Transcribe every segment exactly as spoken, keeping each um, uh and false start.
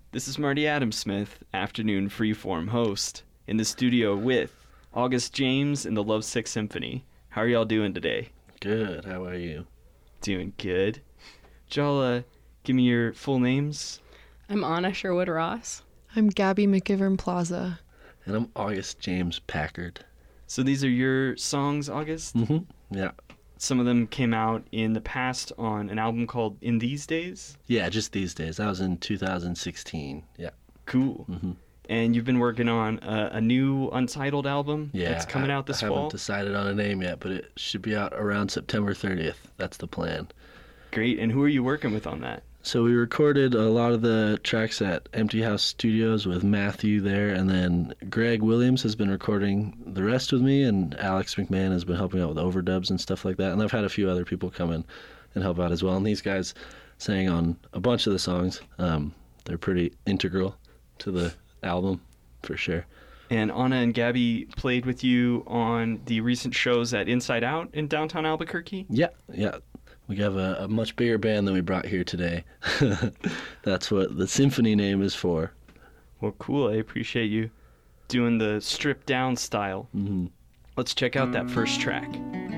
This is Marty Adamsmith, afternoon freeform host, in the studio with August James and the Lovesick Symphony. How are y'all doing today? Good. How are you? Doing good. Y'all, uh, give me your full names. I'm Anna Sherwood Ross. I'm Gabby McGivern Plaza. And I'm August James Packard. So these are your songs, August? Mm-hmm. Yeah. Some of them came out in the past on an album called In These Days? Yeah, just these days. That was in two thousand sixteen. Yeah. Cool. Mm-hmm. And you've been working on a, a new untitled album Yeah, that's coming I, out this I fall? haven't decided on a name yet, but it should be out around September thirtieth. That's the plan. Great. And who are you working with on that? So we recorded a lot of the tracks at Empty House Studios with Matthew there, and then Greg Williams has been recording the rest with me, and Alex McMahon has been helping out with overdubs and stuff like that. And I've had a few other people come in and help out as well. And these guys sang on a bunch of the songs. Um, they're pretty integral to the album, for sure. And Anna and Gabby played with you on the recent shows at Inside Out in downtown Albuquerque? Yeah, yeah. We have a, a much bigger band than we brought here today. That's what the symphony name is for. Well, cool. I appreciate you doing the stripped down style. Mm-hmm. Let's check out that first track.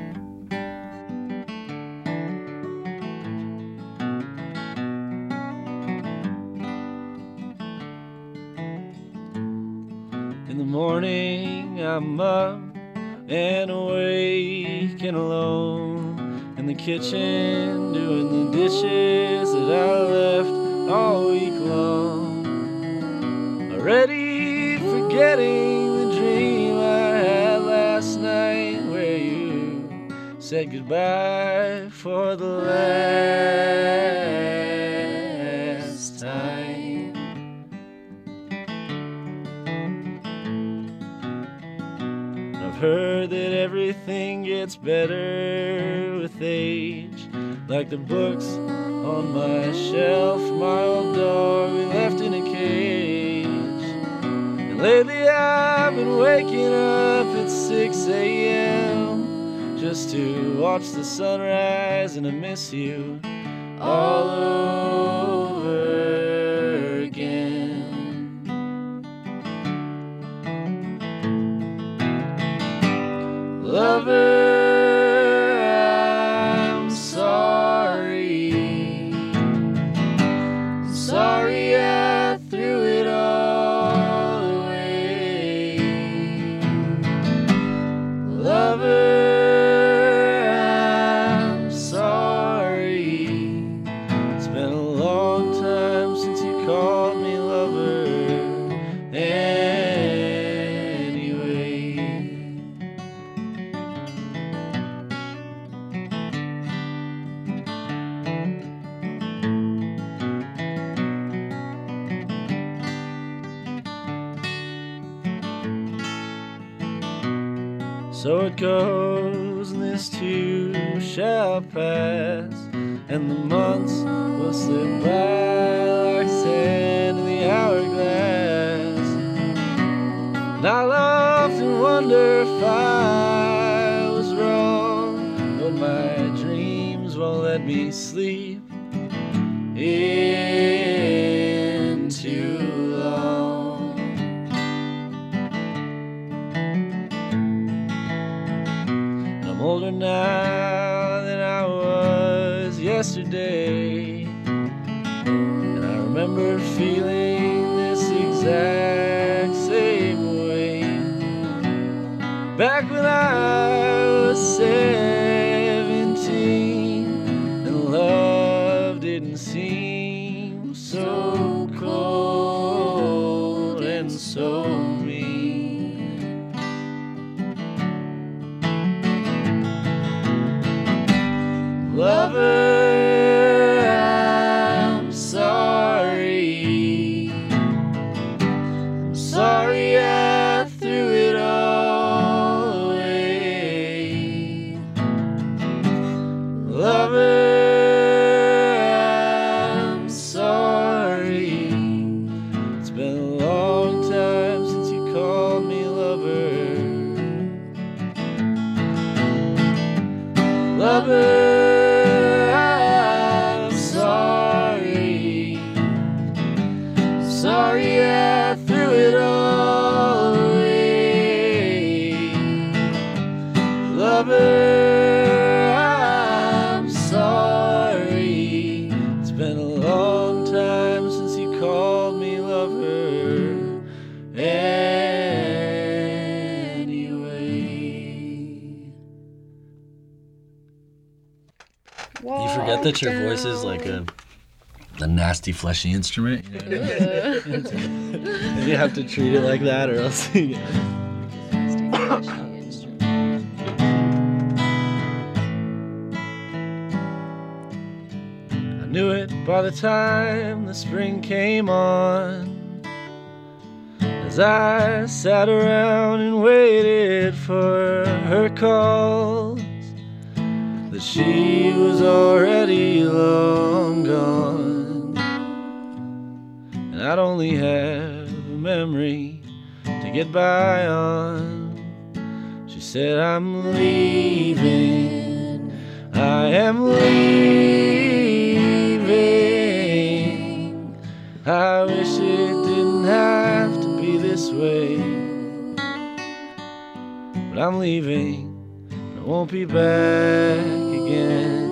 In the morning, I'm up and awake and alone. In the kitchen, doing the dishes that I left all week long. Already forgetting the dream I had last night, where you said goodbye for the last time. I've heard that everything gets better with age, like the books on my shelf, my old dog we left in a cage. And lately I've been waking up at six a.m. just to watch the sunrise, and I miss you all over again. Lover, I'm sorry. Sorry I threw it all away. Lover, I'm sorry. It's been a long time since you called me lover. So it goes, and this too shall pass, and the months will slip by like sand in the hourglass. And I'll often wonder if I was wrong, but my dreams won't let me sleep in too long. I'm older now than I was yesterday, and I remember feeling this exact same way back when I was seventeen, and love didn't seem so cold and so mean. Lover, I'm sorry. I'm sorry I threw it all away. Lover, I'm sorry. It's been a long time since you sorry I threw it all away. Lover, I'm sorry. It's been a long time since you called me lover. Anyway. You forget that your voice is like a a nasty fleshy instrument. You know what I mean? You have to treat it like that, or else. You I knew it by the time the spring came on, as I sat around and waited for her calls, that she was already long gone. And I'd only have a memory to get by on. She said, I'm leaving, I am leaving. I wish it didn't have to be this way, but I'm leaving, I won't be back again.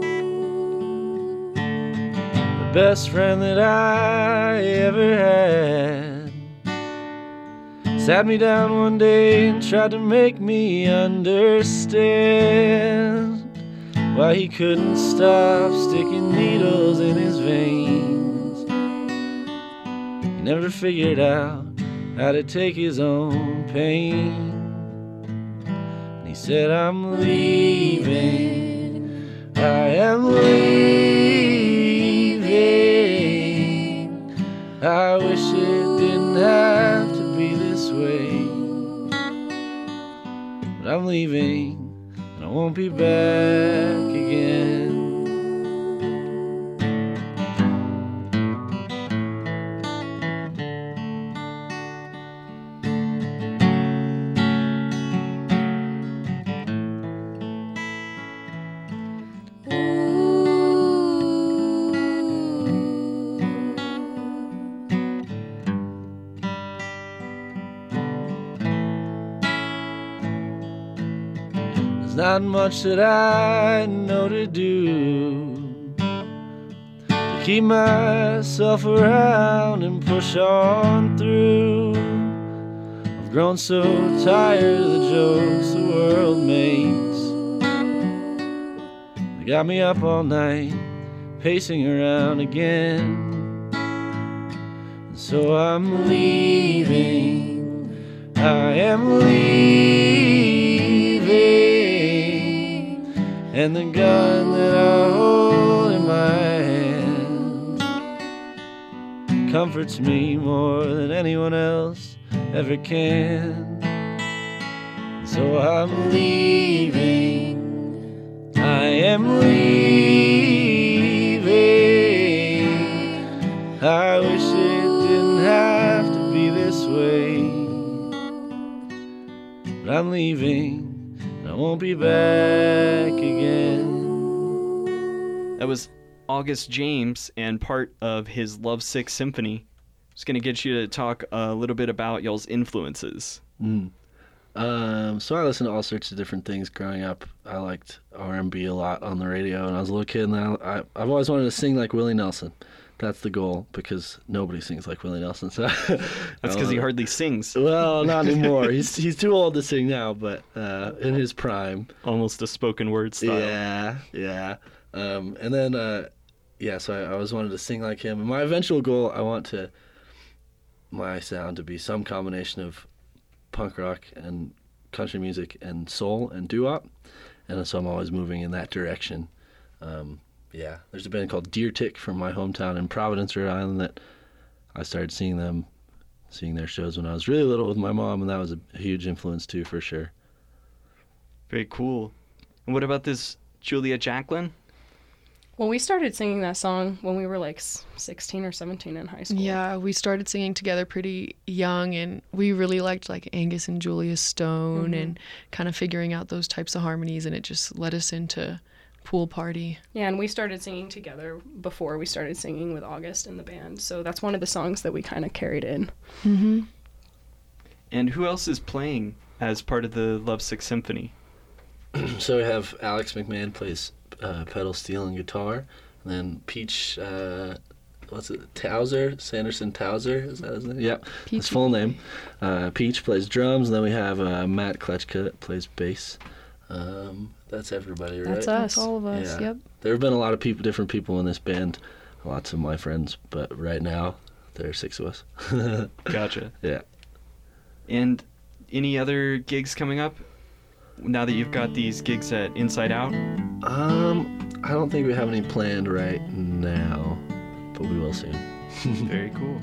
The best friend that I ever had sat me down one day and tried to make me understand why he couldn't stop sticking needles in his veins. He never figured out how to take his own pain. He said, I'm leaving, I am leaving. I wish it didn't have to be this way, but I'm leaving, and I won't be back again. Not much that I know to do to keep myself around and push on through. I've grown so tired of the jokes the world makes. They got me up all night, pacing around again. And so I'm leaving, I am leaving. And the gun that I hold in my hand comforts me more than anyone else ever can. So I'm leaving, I am leaving. I wish it didn't have to be this way, but I'm leaving, I won't be back again. That was August James and part of his Lovesick Symphony. I was going to get you to talk a little bit about y'all's influences. Mm. Um, so I listened to all sorts of different things growing up. I liked R and B a lot on the radio when I was a little kid, and I, I, I've always wanted to sing like Willie Nelson. That's the goal, because nobody sings like Willie Nelson. So that's because he hardly sings. Well, not anymore. he's he's too old to sing now, but uh, in his prime, almost a spoken word style. Yeah, yeah. Um, and then, uh, yeah. So I, I always wanted to sing like him. And my eventual goal, I want to my sound to be some combination of punk rock and country music and soul and doo-wop, and so I'm always moving in that direction. Um, Yeah, there's a band called Deer Tick from my hometown in Providence, Rhode Island, that I started seeing them, seeing their shows when I was really little with my mom, and that was a huge influence too, for sure. Very cool. And what about this Julia Jacklin? Well, we started singing that song when we were like sixteen or seventeen in high school. Yeah, we started singing together pretty young, and we really liked like Angus and Julia Stone, mm-hmm. and kind of figuring out those types of harmonies, and it just led us into pool party. Yeah, and we started singing together before we started singing with August in the band. So that's one of the songs that we kind of carried in. Mm-hmm. And who else is playing as part of the Lovesick Symphony? So we have Alex McMahon plays uh, pedal steel and guitar, and then Peach, uh, what's it, Towser, Sanderson Towser, is that his name? Yep, his full name. Uh, Peach plays drums, and then we have uh, Matt Kletchka that plays bass. Um, that's everybody, right? That's us. That's all of us. Yeah. Yep. There have been a lot of people, different people in this band, lots of my friends, but right now there are six of us. Gotcha. Yeah. And any other gigs coming up now that you've got these gigs at Inside Out? Um, I don't think we have any planned right now, but we will soon. Very cool.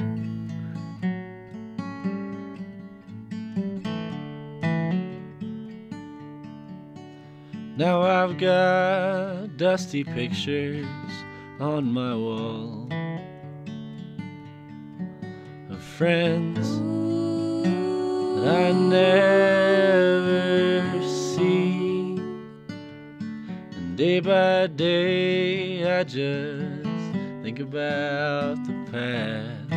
Now I've got dusty pictures on my wall of friends that I never see, and day by day I just think about the past,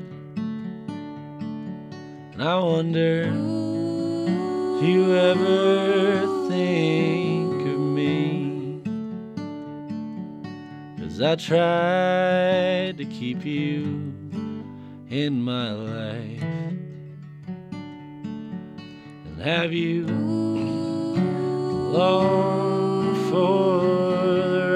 and I wonder if you ever think of me, 'cause I tried to keep you in my life and have you along for the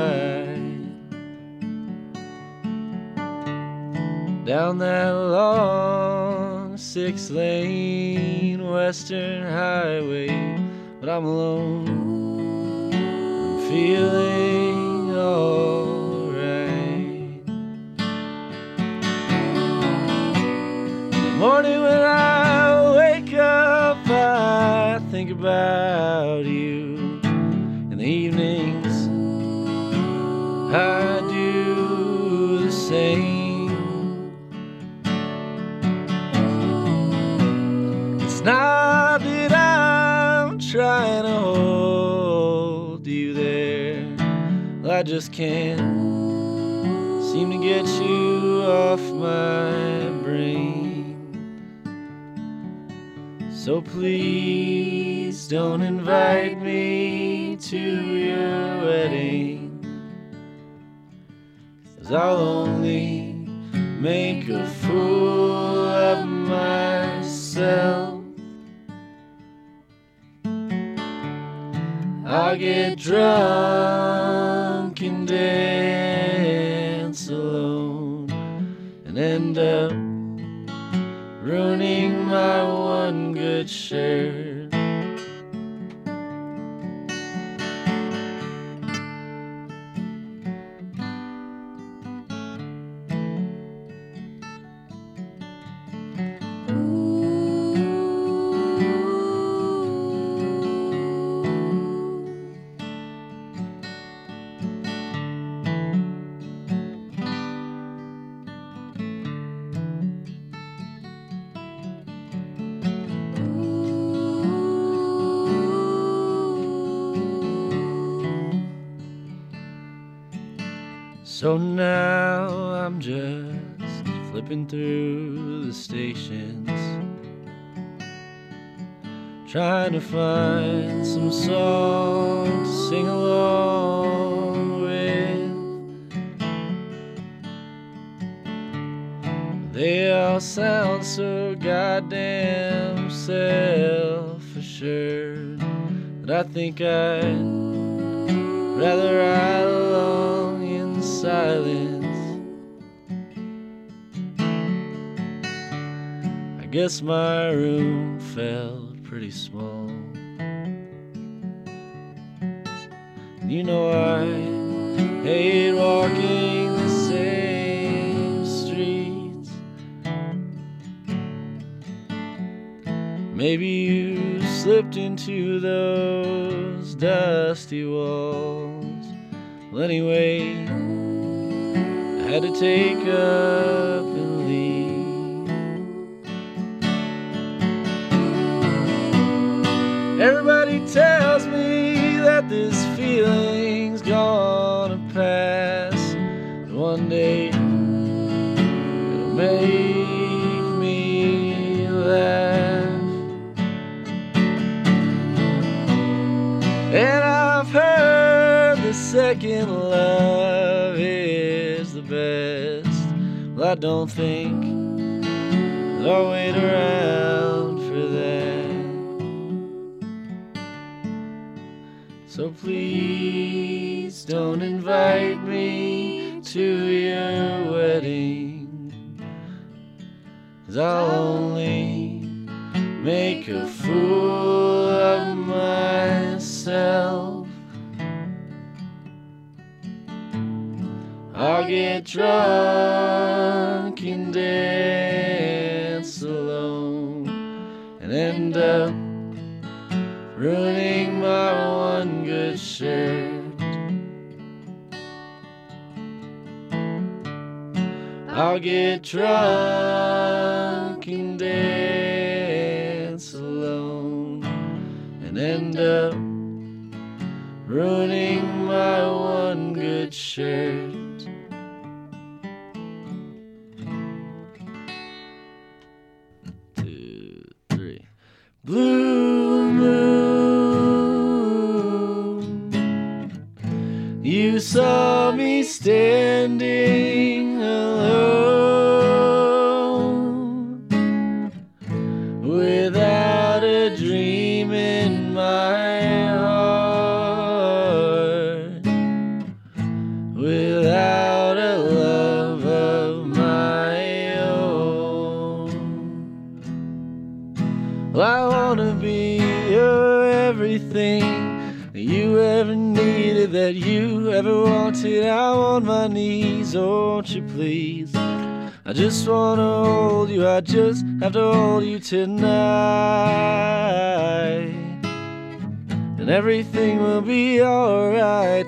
ride down that long six-lane western highway. But I'm alone, I'm feeling alright. In the morning when I wake up, I think about you. In the evenings, I do the same. It's not that I'm trying to hold you there, I just can't seem to get you off my brain. So please don't invite me to your wedding, 'cause I'll only make a fool of myself. I get drunk and dance alone and end up ruining my one good shirt. So now I'm just flipping through the stations, trying to find some song to sing along with. They all sound so goddamn self-assured that I think I'd rather ride along in silence. I guess my room felt pretty small. You know I hate walking the same streets. Maybe you slipped into those dusty walls. Well, anyway, I had to take up and leave. Everybody tells me that this feeling's I don't think that I'll wait around for that. So please don't invite me to your wedding, 'cause I'll only make a fool of myself. I'll get drunk and dance alone and end up ruining my one good shirt. I'll get drunk and dance alone and end up ruining my one good shirt. Two, three. Blue moon, you saw me standing alone, without a dream in my heart, without a love of my own. Well, I wanna be your everything that you ever needed, that you ever wanted. I'm on my knees, won't you please? I just wanna hold you, I just have to hold you tonight, and everything will be alright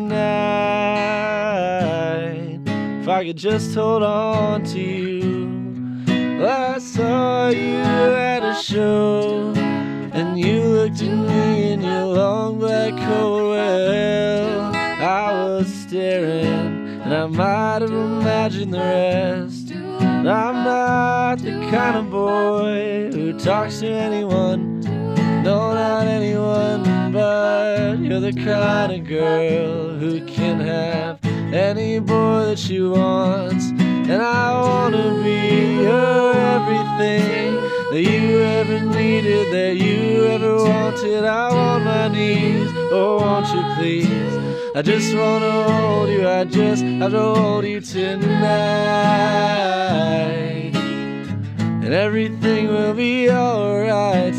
tonight. If I could just hold on to you. Well, I saw you at a show, and you looked at me in your long black coat. Well, I was staring, and I might have imagined the rest. I'm not the kind of boy who talks to anyone, no, not anyone, but you're the kind of girl who can have any boy that she wants. And I wanna be your everything that you ever needed, that you ever wanted. I'm on my knees, oh won't you please? I just wanna hold you, I just have to hold you tonight, and everything will be alright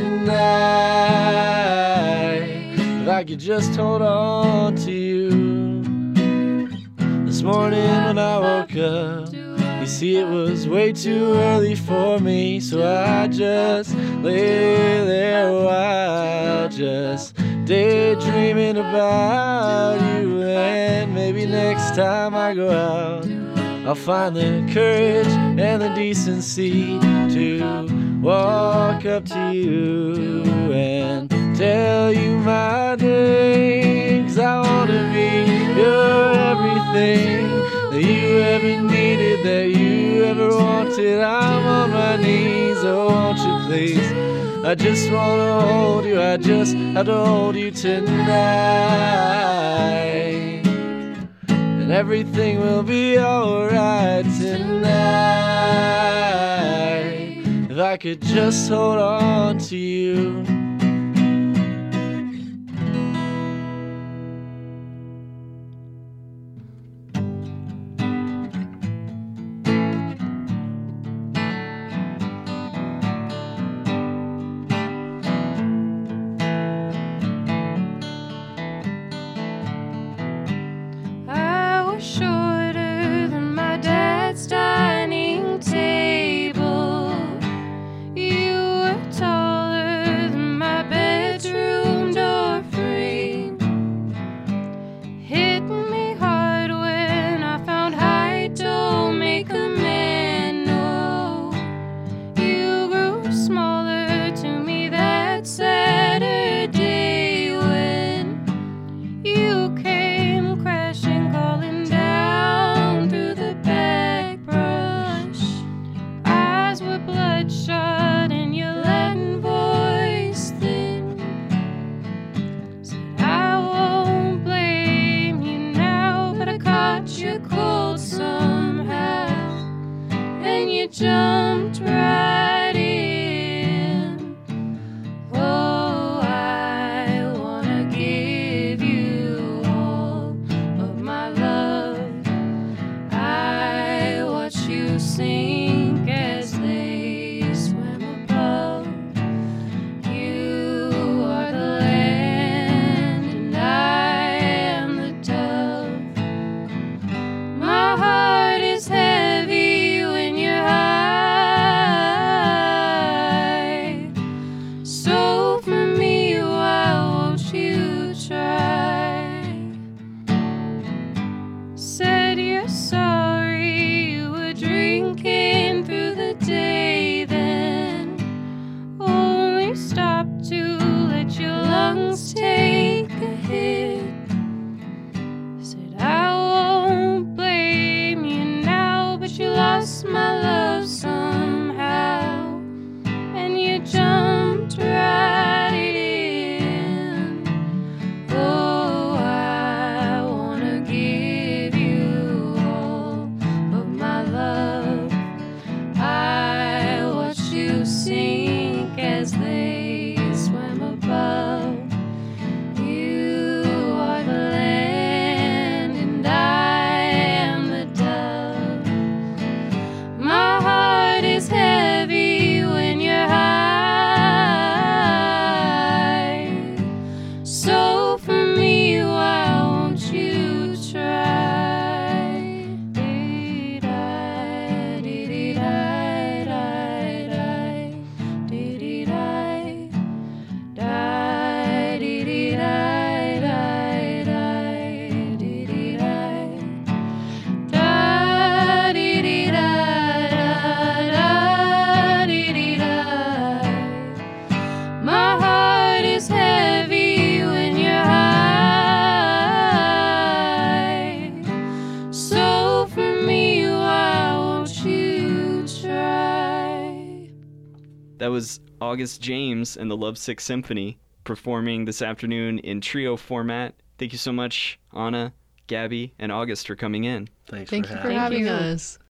tonight. If I could just hold on to you. This morning when I woke up, you see it was way too early for me, so I just lay there a while, just daydreaming about you. And maybe next time I go out, I'll find the courage and the decency to walk up to you and tell you my name. 'Cause I wanna be your everything that you ever needed, that you ever wanted. I'm on my knees, oh won't you please? I just wanna hold you, I just have to hold you tonight, and everything will be alright tonight. If I could just hold on to you. Shorter than my dad's dining table. You were taller than my bedroom door frame. Hit me hard when I found height don't make a man know. You grew smaller to me that Saturday when you came crashing, calling bloodshot and your Latin voice thin. Said I won't blame you now, but I caught you cold somehow. you jumped right in. Oh, I wanna give you all of my love. I watch you sink as they swam above. You are the land and I am the dove. My heart is heavy when you're high. So for me, why won't you try? Said you're sorry, you were drinking through the day then. Only stopped to let your lungs take a hit. Said I won't blame you now, but you lost my love somehow, and you jumped right in. Oh, I wanna give you all of my love. I watch you sink as they swam above. You are the land and I am the dove. My heart is heavy when you're high. So for me, why won't you try? Dee-dee-di, dee-dee-di-di-di, dee-dee-di, di, dee-dee-di-di-di, dee-dee-di, da, dee-dee-da-da-da-dee-dee-da. My heart is heavy when you're high. So for me, why won't you try? That was August James and the Lovesick Symphony performing this afternoon in trio format. Thank you so much, Anna, Gabby, and August for coming in. Thanks Thank for you having for me. having you. us.